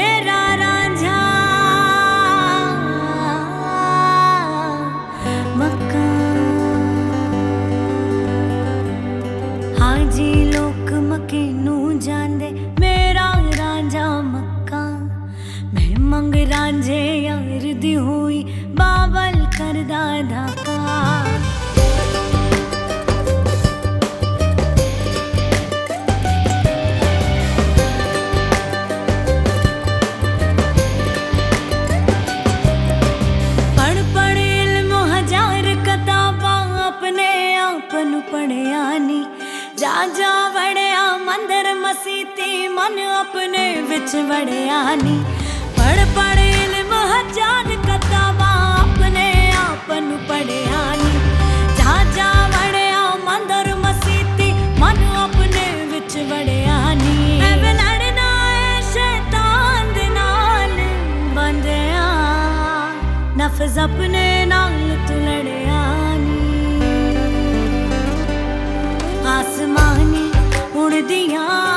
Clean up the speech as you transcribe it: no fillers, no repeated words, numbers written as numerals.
मेरा रांझा मक्का। हाजी लोक मके नू जांदे मेरा रांझा मक्का। मैं मंग रांझे यार दी हुई बावल करदा धाका। पढ़ियानी जा जा वड़िया मंदिर मसीती मन अपने विच वड़ियानी। पढ़ इल्म हजार किताबा अपने आपन पढ़ियानी। जा जा वड़िया मंदिर मसीती मन अपने विच वड़ियानी। मैं लड़ना है शैतान दे नाल बंदिया नफ्स अपने नाल तू लड़ियानी। आसमानी उड़दियां